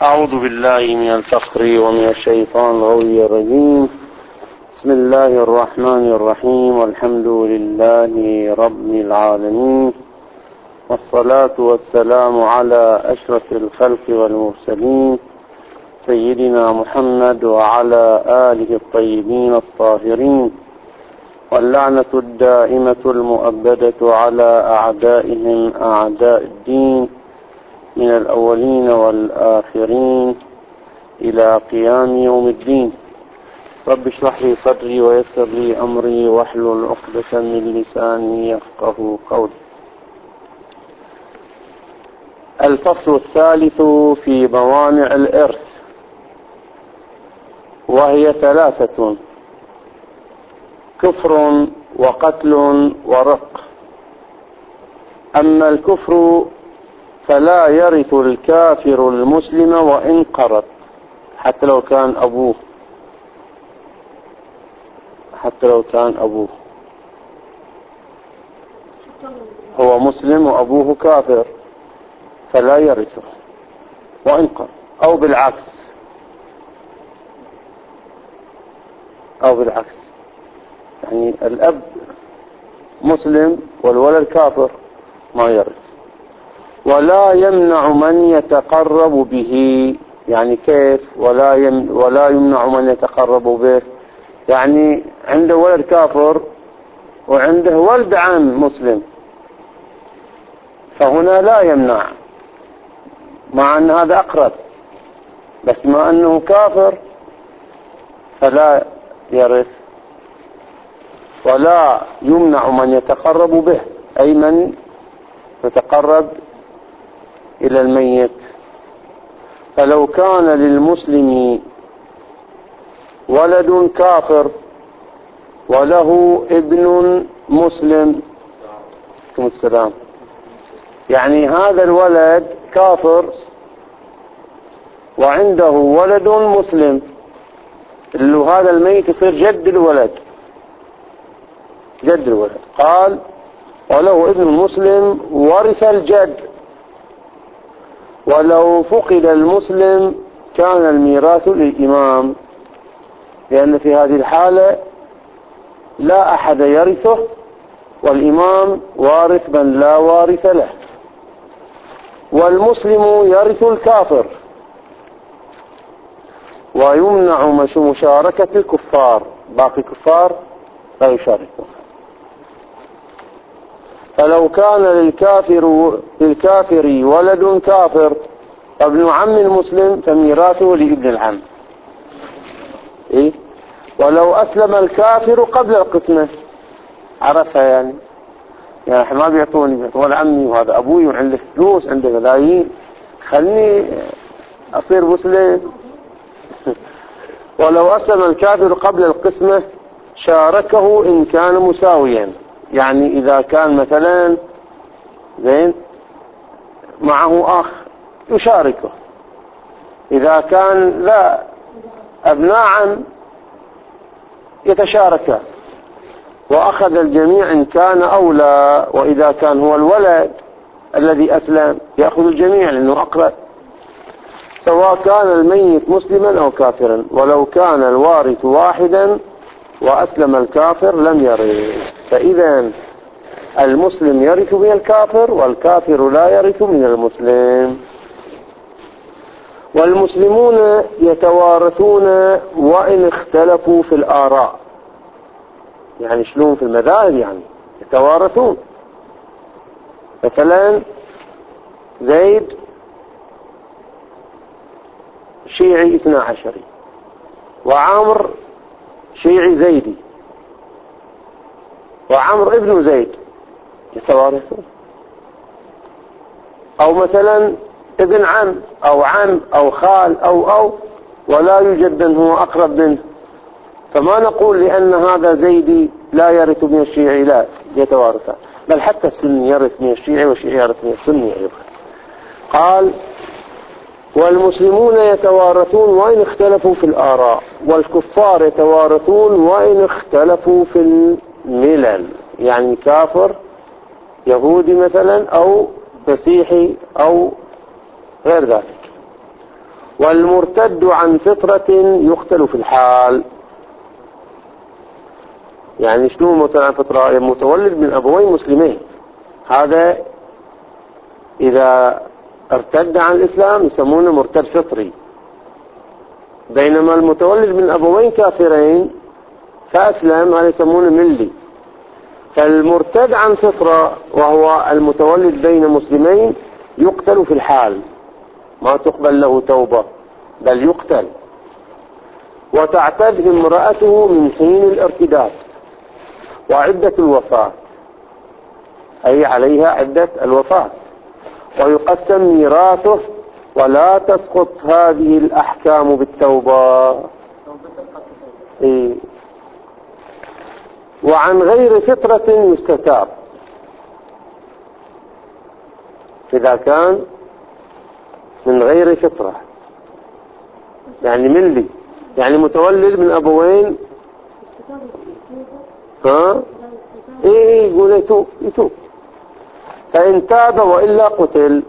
أعوذ بالله من الفقر ومن الشيطان الغوي الرجيم. بسم الله الرحمن الرحيم، والحمد لله رب العالمين، والصلاة والسلام على أشرف الخلق والمرسلين سيدنا محمد وعلى آله الطيبين الطاهرين، واللعنة الدائمة المؤبدة على أعدائهم أعداء الدين من الأولين والآخرين إلى قيام يوم الدين. رب اشرح لي صدري ويسر لي أمري واحلل عقدة من لساني يفقه قولي. الفصل الثالث في موانع الإرث، وهي 3: كفر وقتل ورق. أما الكفر فلا يرث الكافر المسلم وإن قرض، حتى لو كان أبوه هو مسلم وأبوه كافر فلا يرثه وإن قرض، أو بالعكس، يعني الأب مسلم والولد كافر ما يرث. ولا يمنع من يتقرب به، يعني كيف ولا يمنع من يتقرب به؟ يعني عنده ولد كافر وعنده ولد عم مسلم، فهنا لا يمنع، مع أن هذا أقرب، بس ما أنه كافر فلا يرث. ولا يمنع من يتقرب به، أي من يتقرب إلى الميت. فلو كان للمسلم ولد كافر وله ابن مسلم، السلام، يعني هذا الولد كافر وعنده ولد مسلم، اللي هذا الميت يصير جد الولد. قال وله ابن مسلم ورث الجد. ولو فقد المسلم كان الميراث للإمام، لأن في هذه الحالة لا أحد يرثه، والإمام وارث من لا وارث له. والمسلم يرث الكافر، ويمنع مشاركة الكفار، باقي الكفار لا يشاركون. فلو كان للكافر ولد كافر ابن عم المسلم فميراثه لابن العم. ولو أسلم الكافر قبل القسمة، عرفها يعني ما بيعطوني عمي وهذا أبوي وعنده فلوس، عنده ملايين، خلني أصير مسلم. ولو أسلم الكافر قبل القسمة شاركه إن كان مساويا، يعني إذا كان مثلا معه أخ يشاركه، إذا كان لا أبناء عم يتشاركان، وأخذ الجميع إن كان أولى. وإذا كان هو الولد الذي أسلم يأخذ الجميع لأنه أقرب، سواء كان الميت مسلما أو كافرا. ولو كان الوارث واحدا وأسلم الكافر لم يرث. فإذا المسلم يرث من الكافر، والكافر لا يرث من المسلم. والمسلمون يتوارثون وإن اختلفوا في الآراء، يعني شلون في المذاهب، يعني يتوارثون. مثلا زيد شيعي 12، وعمر شيعي زيدي، وعمر ابن زيد، يتوارثون. أو مثلا ابن عم أو خال أو ولا يوجد من هو أقرب منه، فما نقول لأن هذا زيدي لا يرث من الشيعي، لا، يتوارثان. بل حتى السني يرث من الشيعي والشيعي يرث من السني أيضا. قال والمسلمون يتوارثون وإن اختلفوا في الآراء، والكفار يتوارثون وإن اختلفوا في الملل، يعني كافر يهودي مثلا أو مسيحي أو غير ذلك. والمرتد عن فطرة يقتل في الحال. يعني شنو مرتد عن فطرة؟ متولد من أبوين مسلمين، هذا إذا ارتد عن الإسلام يسمونه مرتد فطري. بينما المتولد من أبوين كافرين فأسلم هذا يسمونه ملي. فالمرتد عن فطرة وهو المتولد بين مسلمين يقتل في الحال، ما تقبل له توبة بل يقتل. وتعتد امرأته من حين الارتداد وعدة الوفاة، أي عليها عدة الوفاة، ويقسم ميراثه ولا تسقط هذه الأحكام بالتوبة. إيه. وعن غير فطرة يستتاب، إذا كان من غير فطرة يعني ملي، يعني متولد من أبوين إيه يقول يتوب. فإن تاب وإلا قتل.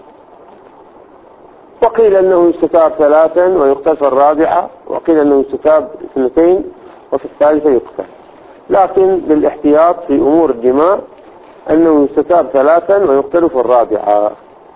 وقيل أنه يستتاب 3 ويقتل في 4، وقيل أنه يستتاب 2 وفي 3 يقتل. لكن للاحتياط في أمور الدماء أنه يستتاب 3 ويقتل في 4.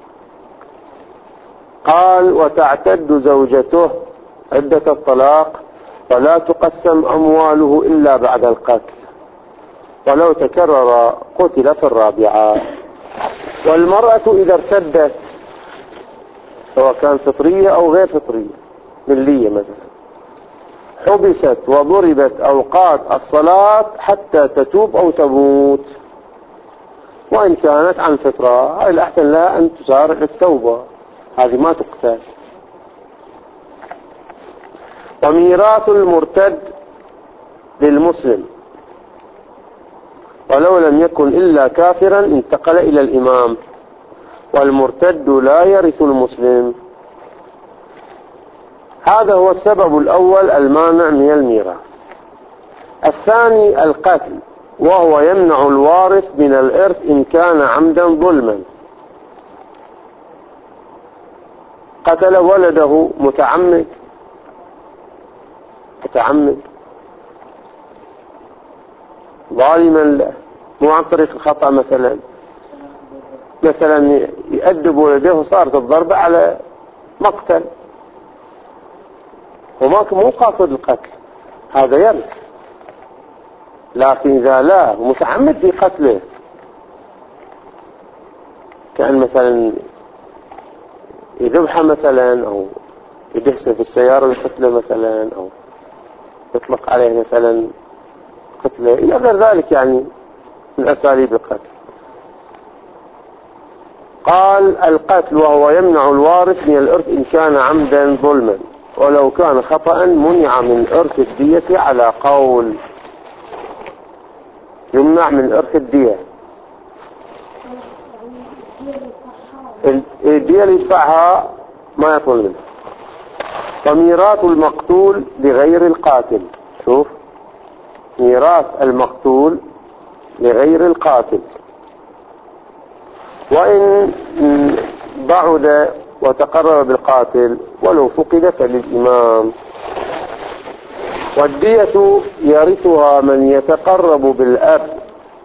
قال وتعتد زوجته عدة الطلاق ولا تقسم أمواله إلا بعد القتل، ولو تكرر قتل في 4. والمرأة إذا ارتدت سواء كان فطرية أو غير فطرية ملية مثلا حبست وضربت أوقات الصلاة حتى تتوب أو تموت، وإن كانت عن فطرة هاي الأحسن لها أن تسارع التوبة، هذه ما تقتل. وميراث المرتد للمسلم ولو لم يكن إلا كافرا انتقل إلى الإمام، والمرتد لا يرث المسلم. هذا هو السبب الأول المانع من الميراث. الثاني القتل، وهو يمنع الوارث من الإرث إن كان عمدا ظلما. قتل ولده متعمد ظالما له، مو عن طريق الخطأ، مثلا يؤدب ولده وصارت الضربة على مقتل مو قاصد القتل، هذا يرث. لكن إذا لا متعمد في قتله، كان مثلا يذبحه مثلا أو يدهسه في السيارة ويقتله مثلا، أو يطلق عليه مثلا قتله إلى غير ذلك، يعني من أساليب القتل. قال القتل وهو يمنع الوارث من الإرث إن كان عمدا ظلما، ولو كان خطأ منع من إرث الدية على قول، يمنع من إرث الدية. الدية اللي يدفعها ما يطول منها. وميراث المقتول لغير القاتل، شوف ميراث المقتول لغير القاتل، وإن بعد وتقرر بالقاتل ولو فقد فللإمام. والدية يرثها من يتقرب بالأب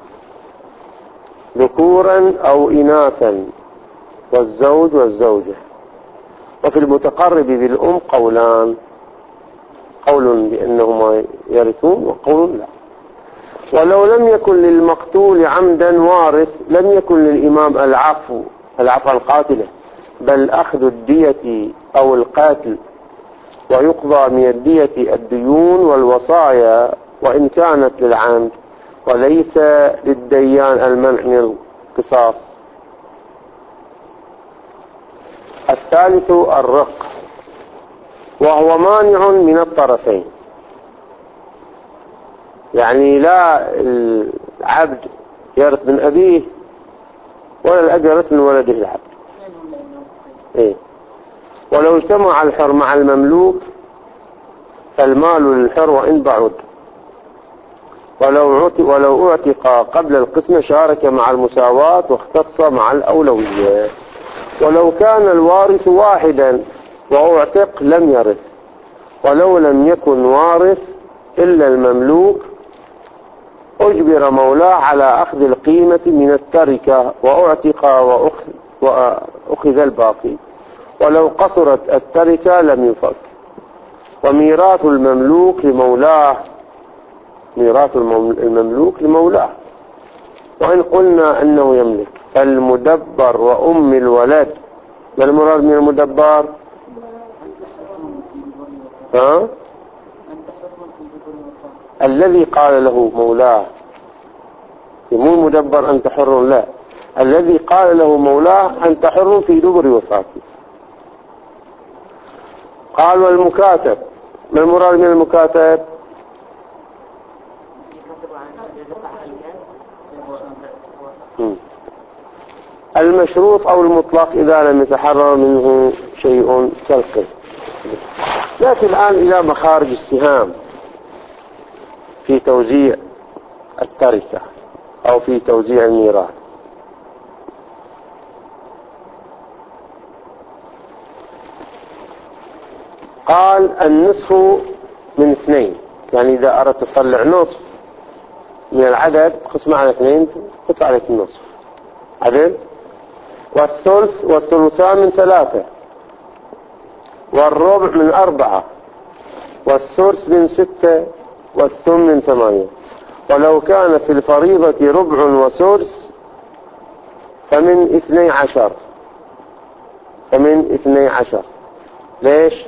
ذكورا أو إناثا، والزوج والزوجة. وفي المتقرب بالأم قولان، قول بأنهما يرثون وقول لا. ولو لم يكن للمقتول عمدا وارث لم يكن للإمام العفو عن القاتلة، بل أخذ الدية أو القاتل، ويقضى من الدية الديون والوصايا وإن كانت للعمد، وليس للديان المنع من القصاص. الثالث الرق، وهو مانع من الطرفين، يعني لا العبد يرث من أبيه ولا الأب يرث من ولده العبد. إيه؟ ولو اجتمع الحر مع المملوك فالمال للحر وإن بعد، ولو اعتق قبل القسمة شارك مع المساواة واختص مع الأولوية. ولو كان الوارث واحدا وأعتق لم يرث، ولو لم يكن وارث إلا المملوك أجبر مولاه على أخذ القيمة من التركة وأعتق وأخذ الباقي، ولو قصرت التركة لم يفك. وميراث المملوك لمولاه، ميراث المملوك لمولاه. وإن قلنا أنه يملك المدبر وأم الولد، ما المراد من المدبر؟ الذي قال له مولاه، مو المدبر أنت حر، لا، الذي قال له مولاه أنت حر في دبر وفاته. قال والمكاتب، ما المراد من المكاتب؟ المشروط أو المطلق إذا لم يتحرر منه شيء كالقسم. لكن الآن إلى مخارج السهام في توزيع التركة أو في توزيع الميراث. قال النصف من 2، يعني إذا أردت تطلع نصف من العدد قسمه على 2 تطلع عليك النصف عدل. والثلث والثلثان من 3، والربع من 4، والسدس من 6، والثمن من 8. ولو كان في الفريضة ربع وسدس فمن 12، فمن 12. ليش؟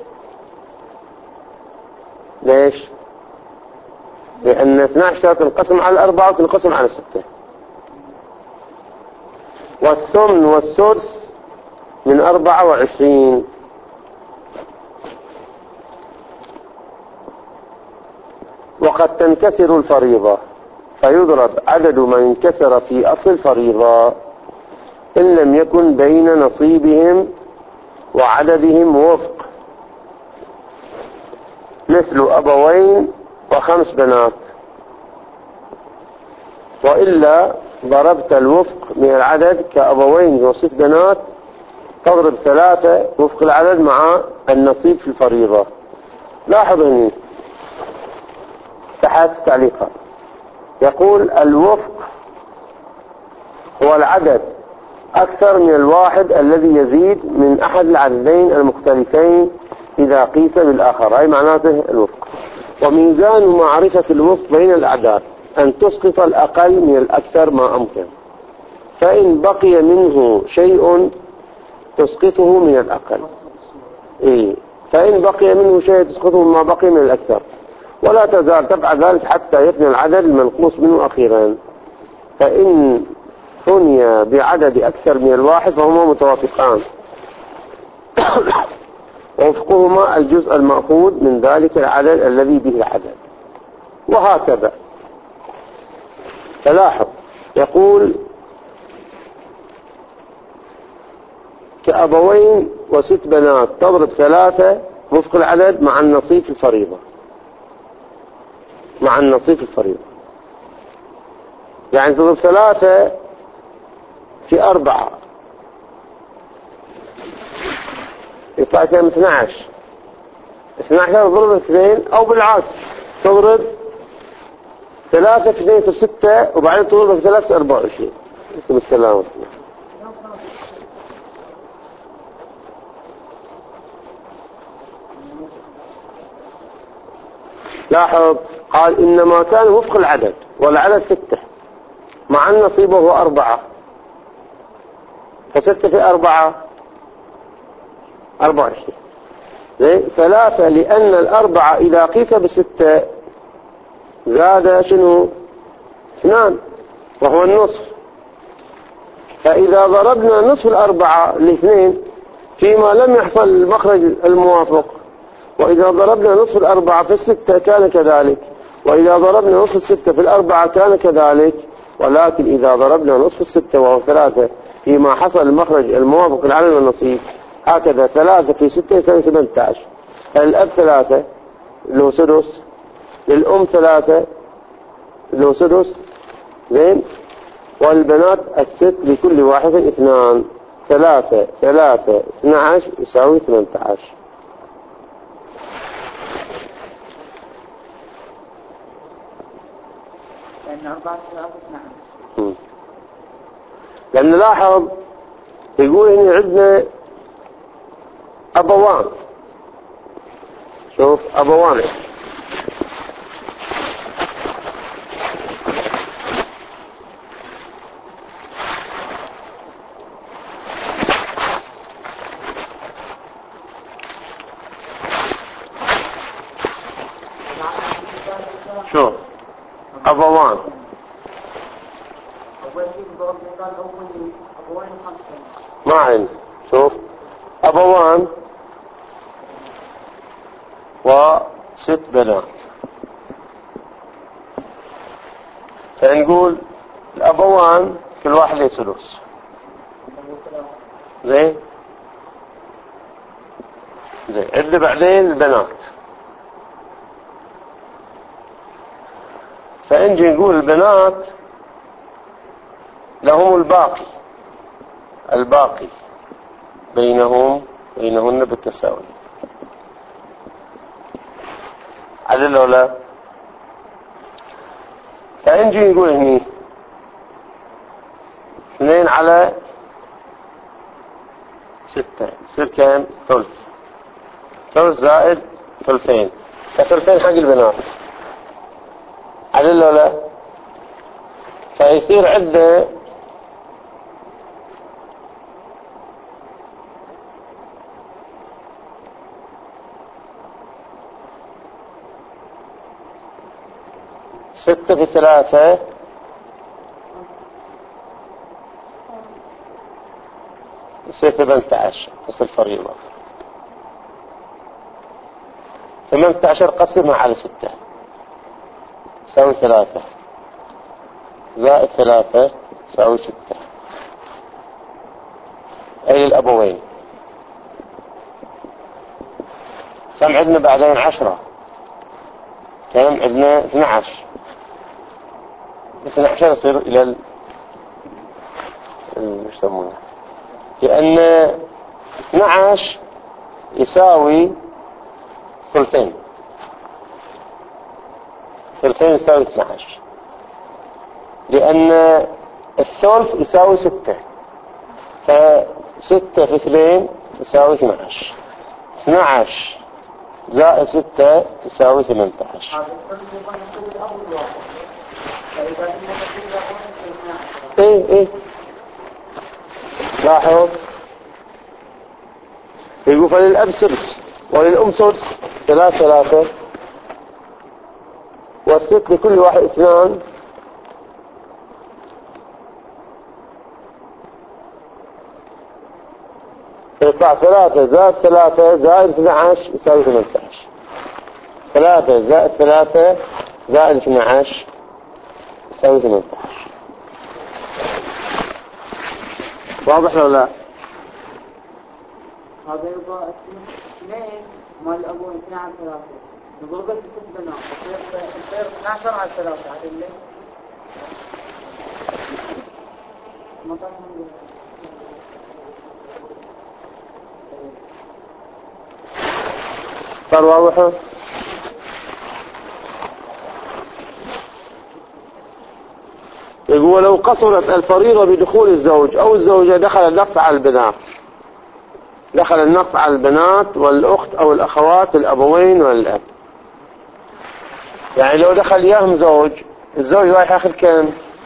لأن 12 تنقسم على 4 وتنقسم على 6. والثمن والسدس من 24. وقد تنكسر الفريضة فيضرب عدد ما انكسر في أصل الفريضة إن لم يكن بين نصيبهم وعددهم وفق، مثل أبوين و5 بنات. وإلا ضربت الوفق من العدد كأبوين و6 بنات، تضرب 3 وفق العدد مع النصيب في الفريضة. لاحظ هنا تحت تعليقها يقول الوفق هو العدد أكثر من الواحد الذي يزيد من أحد العددين المختلفين إذا قيس بالآخر، أي معناته الوفق. وميزان معرفة الوفق بين الأعداد أن تسقط الأقل من الأكثر ما أمكن، فإن بقي منه شيء تسقطه من الأقل، فإن بقي منه شيء تسقطه ما بقي من الأكثر، ولا تزال تفعل ذلك حتى يفني العدد المنقوص منه أخيرا. فإن ثني بعدد أكثر من الواحد فهما متوافقان ووفقهما الجزء المأخوذ من ذلك العدد الذي به العدد، وهكذا. فلاحظ يقول كأبوين و6 بنات تضرب 3 وفق العدد مع النصيب في الفريضة، مع النصيب في الفريضة، يعني تضرب 3 في 4 يطلع كم؟ 12. 12 تضرب 2، أو بالعكس تضرب 3 في 2 في 6 وبعدين تضرب في 3 في 24. عليكم السلام ورحمة الله. لاحظ قال إنما كان وفق العدد، والعدد 6 مع النصيب وهو 4، ف6 في 4 24. 3 لأن 4 إذا قيس ب6 زاد شنو؟ 2 وهو النصف. فإذا ضربنا نصف 4 ل2 فيما لم يحصل المخرج الموافق، وإذا ضربنا نصف 4 في 6 كان كذلك، وإذا ضربنا نصف 6 في 4 كان كذلك. ولكن إذا ضربنا نصف 6 وهو 3 فيما حصل المخرج الموافق العدد والنصيب، هكذا 3 في 6 يساوي 18. الأب 3 له سدس، للأم 3 له سدس، والبنات الست لكل واحد 2. 3 12 يساوي 18. لأن 4 12. لأن لاحظ يقول هنا عندنا أبوان. شوف أبوان شوف أبوان ما عندي. شوف أبوان وست بنات، فنقول الأبوان كل واحد له ثلث. زين عندنا بعدين البنات، فنجي نقول البنات لهم الباقي بينهن بالتساوي. عدل ولا؟ فنجي نقول هني 2 على 6 يصير كام؟ ثلث زائد ثلثين، فثلثين حق البنات. عدل ولا؟ فيصير عندنا ستة في 3 يصير 18. تصل فريضة 18 قسمها على 6 يساوي 3 زائد 3 يساوي 6. أي الأبوين. كم عندنا بعدين؟ 10. كم عندنا؟ 12 يصير إلى مش يسمونه، لأن 12 يساوي ثلثين يساوي 12، لأن الثلث يساوي 6، ف6 في 2 يساوي 12. 12 زائد 6 يساوي 18. ايه لاحظ يقول فللأب سدس وللأم سدس 3 والست لكل واحد 2. يطلع 3 زائد 3 زائد 12 يساوي 18. 3 زائد 3 زائد 12 يساوي 18. واضح ولا لا؟ هذا يبقى 2 مال الأبوين 2 على 3 نقول بس 6 بنات يصير 12 على 3 عدل ليه؟ صار واضح؟ يقول لو قصرت الفريضة بدخول الزوج أو الزوجة دخل النقص على البنات والأخت أو الأخوات الأبوين والأب. يعني لو دخل ياهم الزوج رايح ياخذ كم؟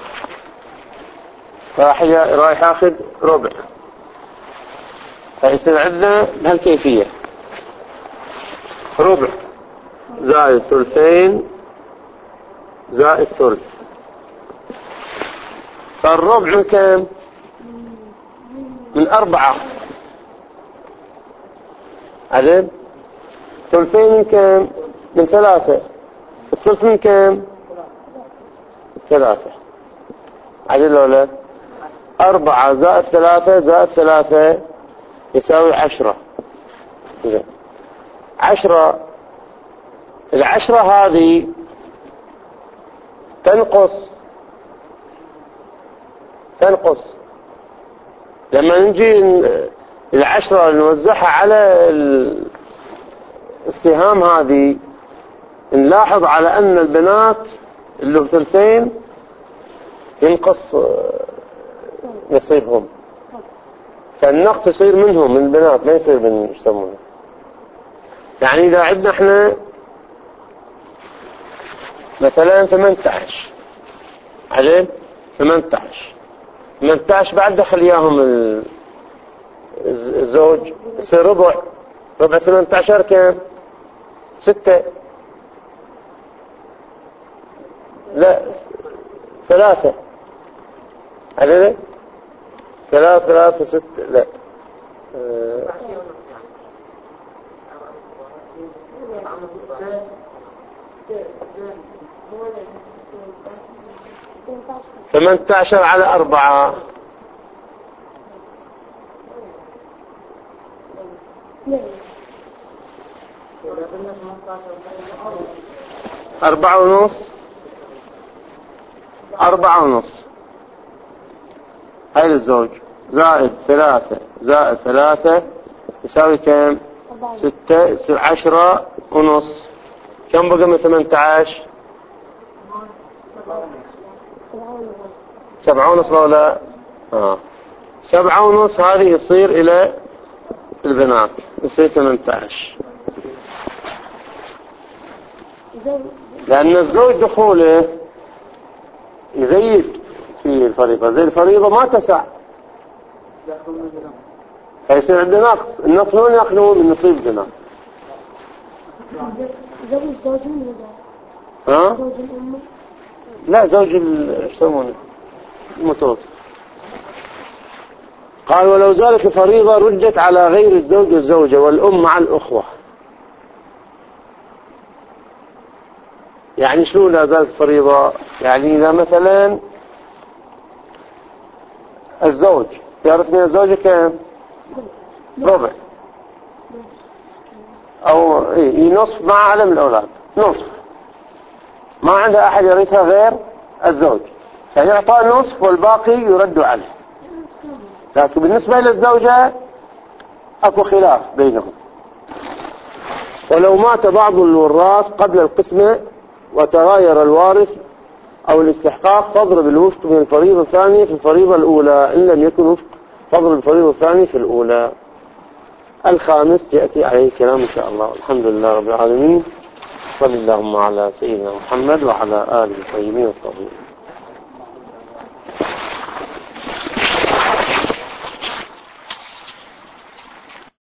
رايح ياخذ ربع، فيصير عندنا بهالكيفية ربع زائد ثلثين زائد ثلث. فالربع كم؟ من 4 عدد. ثلثين من كم؟ من 3. الثلث من كم؟ 3 عدد ولا؟ 4 زائد 3 زائد 3 يساوي 10. 10. 10 هذه تنقص لما نجي 10 نوزعها على السهام هذه، نلاحظ على أن البنات اللي ثلثين ينقص نصيبهم، فالنقص يصير منهم من البنات، ما يصير من يسمونه. يعني إذا عندنا احنا مثلا 18 عليه 18 بعد دخل إياهم الزوج يصير ربع 18 كم؟ 6 لا 3 عليه 3 6 لا 18 على 4 4.5 هاي للزوج زائد 3 يساوي كم؟ 6 يصير 10.5. كم بقى من 18؟ 7.5 ولا 7.5. هذه يصير إلى البنات يصير 18، لأن الزوج دخوله يزيد في الفريضة، زي الفريضة ما تسع فيصير عندنا نقص. النقص من يأخذون من نصيب البنات. زوج من زوج الأم؟ لا زوج يسمونه المتوفى. قال ولو زالت الفريضة رجت على غير الزوج والزوجة والأم مع الأخوة. يعني شلون لا زالت الفريضة؟ يعني إذا مثلا الزوج يعرف من الزوجة كم؟ ربع أو نصف مع عدم الأولاد، نصف ما عنده أحد يرثها غير الزوج، يعني يعطى نصف والباقي يرد عليه. لكن بالنسبة للزوجة أكو خلاف بينهم. ولو مات بعض الوراث قبل القسمة وتغاير الوارث أو الاستحقاق فاضرب الوفق من الفريضة الثانية في الفريضة الأولى، إن لم يكن وفق فاضرب الفريضة الثانية في الأولى. الخامس يأتي عليه الكلام إن شاء الله. الحمد لله رب العالمين، صلى اللهم على سيدنا محمد وعلى آله الطيبين الطاهرين.